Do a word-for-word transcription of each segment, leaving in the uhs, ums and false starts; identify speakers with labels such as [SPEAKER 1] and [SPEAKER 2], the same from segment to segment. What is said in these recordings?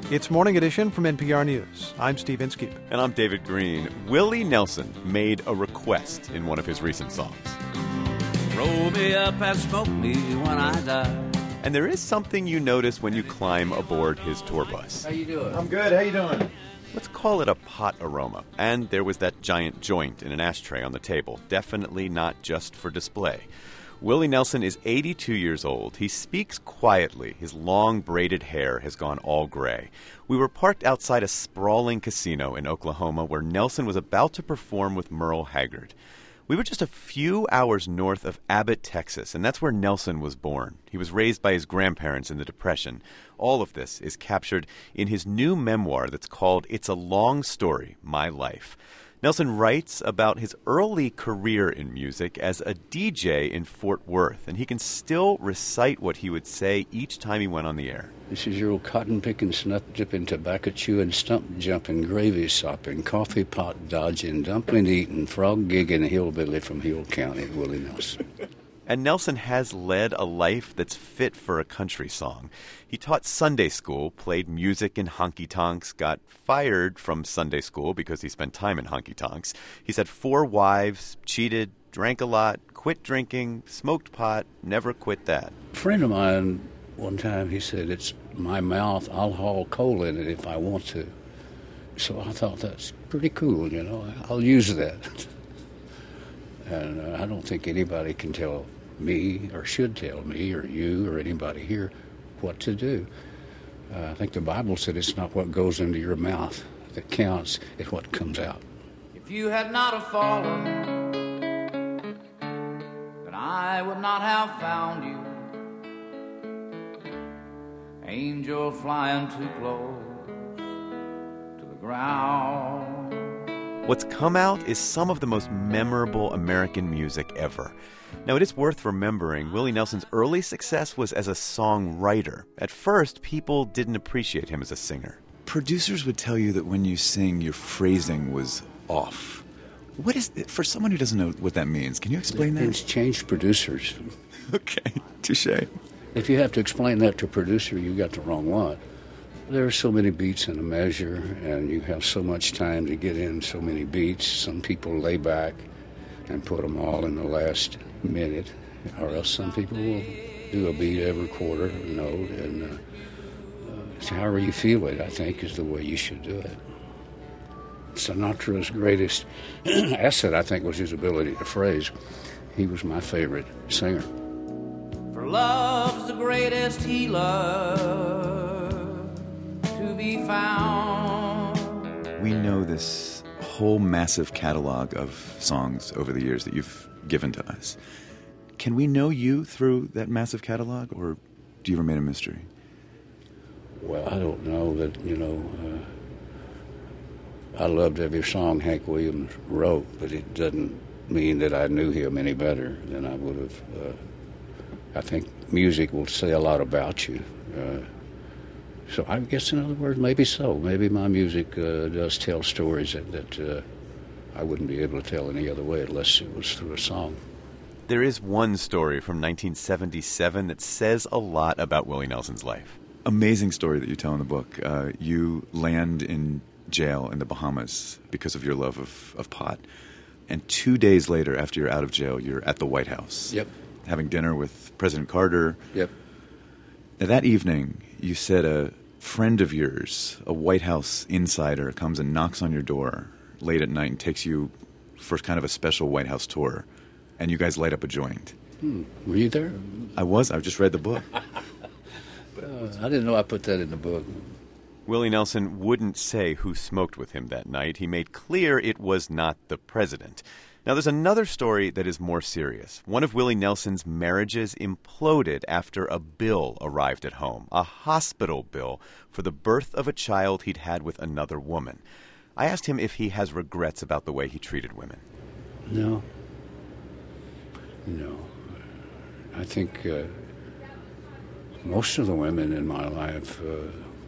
[SPEAKER 1] It's Morning Edition from N P R News. I'm Steve Inskeep.
[SPEAKER 2] And I'm David Green. Willie Nelson made a request in one of his recent songs.
[SPEAKER 3] Roll me up and smoke me when I die.
[SPEAKER 2] And there is something you notice when you climb aboard his tour bus.
[SPEAKER 4] How you doing?
[SPEAKER 5] I'm good. How you doing?
[SPEAKER 2] Let's call it a pot aroma. And there was that giant joint in an ashtray on the table. Definitely not just for display. Willie Nelson is eighty-two years old. He speaks quietly. His long braided hair has gone all gray. We were parked outside a sprawling casino in Oklahoma where Nelson was about to perform with Merle Haggard. We were just a few hours north of Abbott, Texas, and that's where Nelson was born. He was raised by his grandparents in the Depression. All of this is captured in his new memoir that's called It's a Long Story, My Life. Nelson writes about his early career in music as a D J in Fort Worth, and he can still recite what he would say each time he went on the air.
[SPEAKER 4] This is your old cotton-picking, snuff-dipping, tobacco-chewing, stump-jumping, gravy-sopping, coffee-pot dodging, dumpling-eating, frog-gigging hillbilly from Hill County, Willie Nelson.
[SPEAKER 2] And Nelson has led a life that's fit for a country song. He taught Sunday school, played music in honky-tonks, got fired from Sunday school because he spent time in honky-tonks. He's had four wives, cheated, drank a lot, quit drinking, smoked pot, never quit that.
[SPEAKER 4] A friend of mine, one time, he said, it's my mouth, I'll haul coal in it if I want to. So I thought, that's pretty cool, you know, I'll use that. And uh, I don't think anybody can tell me or should tell me or you or anybody here what to do. Uh, I think the Bible said it's not what goes into your mouth that counts, it's what comes out.
[SPEAKER 3] If you had not have fallen, then I would not have found you. Angel flying too close to the ground.
[SPEAKER 2] What's come out is some of the most memorable American music ever. Now, it is worth remembering Willie Nelson's early success was as a songwriter. At first, people didn't appreciate him as a singer.
[SPEAKER 5] Producers would tell you that when you sing, your phrasing was off. What is it? For someone who doesn't know what that means, can you explain that?
[SPEAKER 4] It's changed producers.
[SPEAKER 5] Okay, touche.
[SPEAKER 4] If you have to explain that to a producer, you got the wrong one. There are so many beats in a measure, and you have so much time to get in so many beats. Some people lay back and put them all in the last minute, or else some people will do a beat every quarter note, and uh, uh, however you feel it, I think, is the way you should do it. Sinatra's greatest asset, I think, was his ability to phrase. He was my favorite singer.
[SPEAKER 3] For love's the greatest healer to be found.
[SPEAKER 5] We know this whole massive catalog of songs over the years that you've given to us. Can we know you through that massive catalog, or do you remain a mystery?
[SPEAKER 4] Well, I don't know that, you know, uh, I loved every song Hank Williams wrote, but it doesn't mean that I knew him any better than I would have. Uh, I think music will say a lot about you. Uh, so I guess, in other words, maybe so. Maybe my music uh, does tell stories that, that uh, I wouldn't be able to tell any other way unless it was through a song.
[SPEAKER 2] There is one story from nineteen seventy-seven that says a lot about Willie Nelson's life.
[SPEAKER 5] Amazing story that you tell in the book. Uh, you land in jail in the Bahamas because of your love of, of pot. And two days later, after you're out of jail, you're at the White House.
[SPEAKER 4] Yep.
[SPEAKER 5] Having dinner with President Carter.
[SPEAKER 4] Yep.
[SPEAKER 5] Now, that evening, you said a friend of yours, a White House insider, comes and knocks on your door late at night and takes you for kind of a special White House tour, and you guys light up a joint.
[SPEAKER 4] Hmm. Were you there?
[SPEAKER 5] I was. I just read the book.
[SPEAKER 4] uh, I didn't know I put that in the book.
[SPEAKER 2] Willie Nelson wouldn't say who smoked with him that night. He made clear it was not the president. Now, there's another story that is more serious. One of Willie Nelson's marriages imploded after a bill arrived at home, a hospital bill for the birth of a child he'd had with another woman. I asked him if he has regrets about the way he treated women.
[SPEAKER 4] No. No. I think uh, most of the women in my life uh,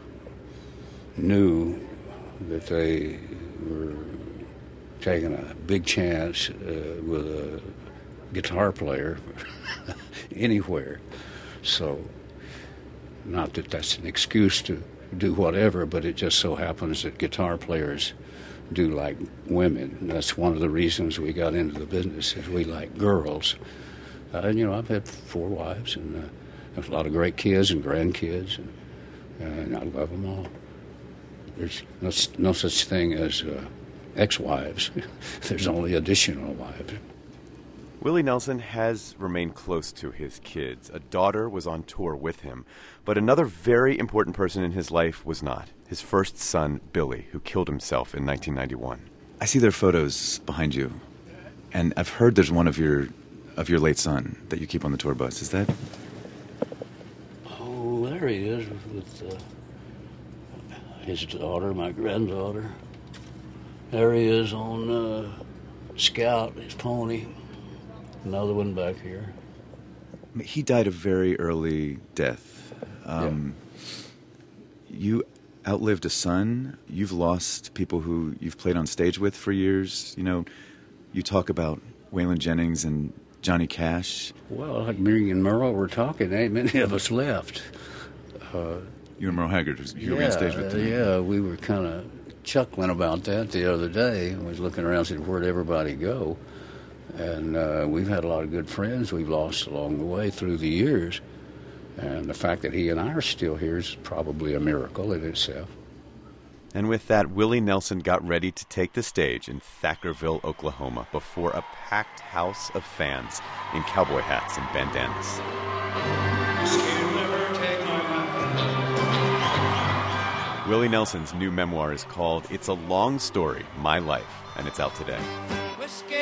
[SPEAKER 4] knew that they were taking a big chance uh, with a guitar player anywhere. So, not that that's an excuse to do whatever, but it just so happens that guitar players do like women. And that's one of the reasons we got into the business, is we like girls. Uh, and, you know, I've had four wives, and uh, there's a lot of great kids and grandkids, and, and I love them all. There's no, no such thing as uh, ex-wives. There's only additional wives.
[SPEAKER 2] Willie Nelson has remained close to his kids. A daughter was on tour with him, but another very important person in his life was not. His first son, Billy, who killed himself in nineteen ninety-one.
[SPEAKER 5] I see their photos behind you, and I've heard there's one of your of your late son that you keep on the tour bus. Is that?
[SPEAKER 4] Oh, there he is with uh, his daughter, my granddaughter. There he is on uh, Scout, his pony. Another one back here.
[SPEAKER 5] He died a very early death. Um, yeah. You outlived a son. You've lost people who you've played on stage with for years. You know, you talk about Waylon Jennings and Johnny Cash.
[SPEAKER 4] Well, like me and Merle were talking, ain't many of us left. Uh,
[SPEAKER 5] you and Merle Haggard, you were
[SPEAKER 4] yeah,
[SPEAKER 5] on stage with them.
[SPEAKER 4] Yeah, we were kind of chuckling about that the other day. I was looking around and said, where'd everybody go? And uh, we've had a lot of good friends we've lost along the way through the years. And the fact that he and I are still here is probably a miracle in itself.
[SPEAKER 2] And with that, Willie Nelson got ready to take the stage in Thackerville, Oklahoma, before a packed house of fans in cowboy hats and bandanas. Willie Nelson's new memoir is called It's a Long Story, My Life, and it's out today.
[SPEAKER 3] Whiskey